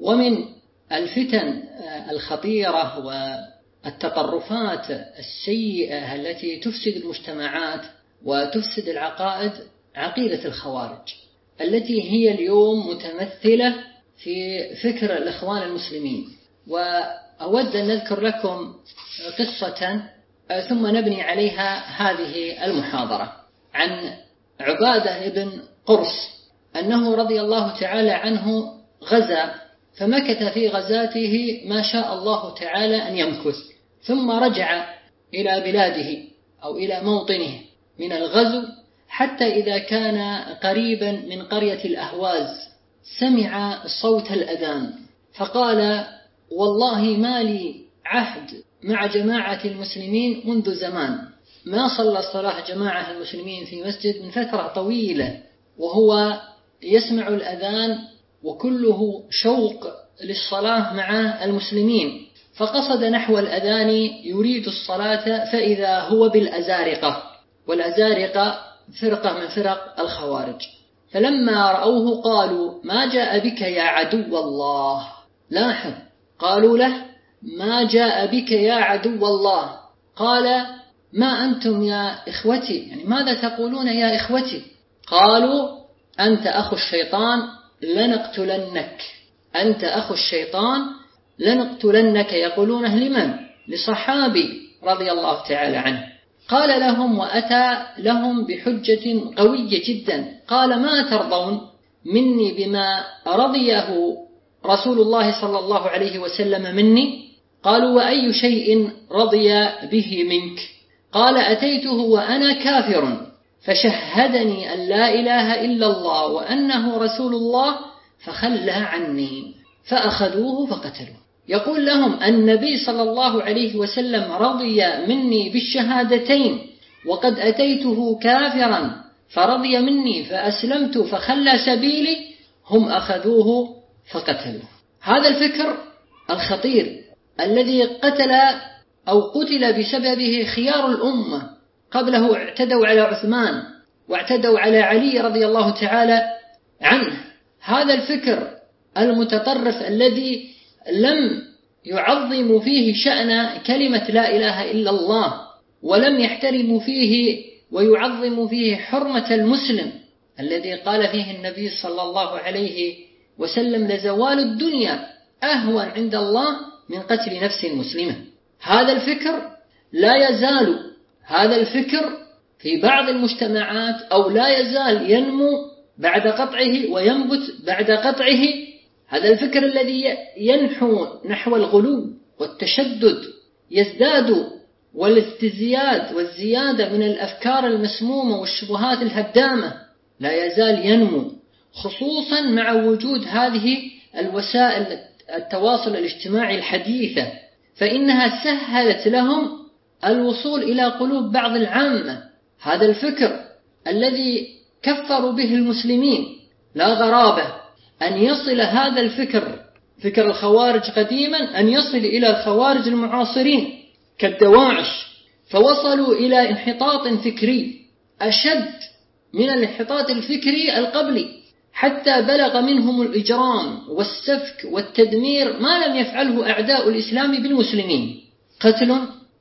ومن الفتن الخطيرة والتطرفات السيئة التي تفسد المجتمعات وتفسد العقائد عقيدة الخوارج، التي هي اليوم متمثلة في فكر الإخوان المسلمين. وأود أن نذكر لكم قصة ثم نبني عليها هذه المحاضرة، عن عبادة بن قرص أنه رضي الله تعالى عنه غزا، فمكث في غزاته ما شاء الله تعالى أن يمكث، ثم رجع إلى بلاده أو إلى موطنه من الغزو، حتى إذا كان قريبا من قرية الأهواز سمع صوت الأذان، فقال: والله ما لي عهد مع جماعة المسلمين منذ زمان، ما صلى صلاة جماعة المسلمين في مسجد من فترة طويلة، وهو يسمع الأذان وكله شوق للصلاة مع المسلمين، فقصد نحو الأذان يريد الصلاة، فإذا هو بالأزارقة، والأزارقة فرقة من فرق الخوارج، فلما رأوه قالوا: ما جاء بك يا عدو الله؟ لاحظ، قالوا له: ما جاء بك يا عدو الله؟ قال: ما أنتم يا إخوتي؟ يعني ماذا تقولون يا إخوتي؟ قالوا: أنت أخو الشيطان لنقتلنك، أنت أخو الشيطان لنقتلنك. يقولونه لمن؟ لصحابي رضي الله تعالى عنه. قال لهم، وأتى لهم بحجة قوية جدا، قال: ما ترضون مني بما رضيه رسول الله صلى الله عليه وسلم مني؟ قالوا: وأي شيء رضي به منك؟ قال: أتيته وأنا كافر فشهدني أن لا إله إلا الله وأنه رسول الله فخلى عني، فأخذوه فقتلوه. يقول لهم: النبي صلى الله عليه وسلم رضي مني بالشهادتين، وقد أتيته كافرا فرضي مني فأسلمت فخلى سبيلي، هم أخذوه فقتلوه. هذا الفكر الخطير الذي قتل بسببه خيار الأمة، قبله اعتدوا على عثمان واعتدوا على علي رضي الله تعالى عنه. هذا الفكر المتطرف الذي لم يعظم فيه شأن كلمة لا إله إلا الله، ولم يحترم فيه ويعظم فيه حرمة المسلم، الذي قال فيه النبي صلى الله عليه وسلم: لزوال الدنيا أهون عند الله من قتل نفس مسلمة. هذا الفكر لا يزال، هذا الفكر في بعض المجتمعات أو لا يزال ينمو بعد قطعه وينبت بعد قطعه. هذا الفكر الذي ينحو نحو الغلو والتشدد يزداد، والازدياد والزيادة من الأفكار المسمومة والشبهات الهدامة لا يزال ينمو، خصوصا مع وجود هذه الوسائل التواصل الاجتماعي الحديثة، فإنها سهلت لهم الوصول إلى قلوب بعض العامة. هذا الفكر الذي كفروا به المسلمين لا غرابة أن يصل هذا الفكر، فكر الخوارج قديما، أن يصل إلى الخوارج المعاصرين كالدواعش، فوصلوا إلى انحطاط فكري أشد من الانحطاط الفكري القبلي، حتى بلغ منهم الإجرام والسفك والتدمير ما لم يفعله أعداء الإسلام بالمسلمين، قتل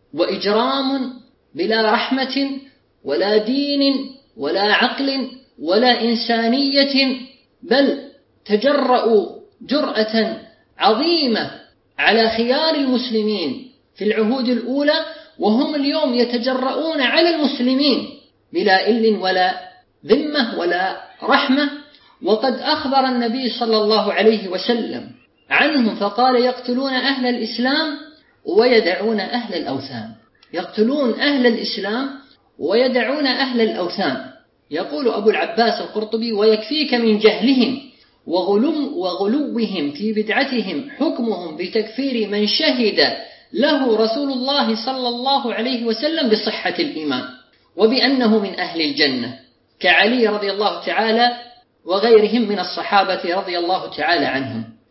وإجرام بلا رحمة ولا دين ولا عقل ولا إنسانية، بل تجرؤوا جرأة عظيمة على خيار المسلمين في العهود الأولى، وهم اليوم يتجرؤون على المسلمين بلا إل ولا ذمة ولا رحمة. وقد أخبر النبي صلى الله عليه وسلم عنهم فقال: يقتلون أهل الإسلام ويدعون أهل الأوثان، يقتلون أهل الإسلام ويدعون أهل الأوثان. يقول أبو العباس القرطبي: ويكفيك من جهلهم وغلوهم في بدعتهم حكمهم بتكفير من شهد له رسول الله صلى الله عليه وسلم بصحة الإيمان وبأنه من أهل الجنة، كعلي رضي الله تعالى وغيرهم من الصحابة رضي الله تعالى عنهم.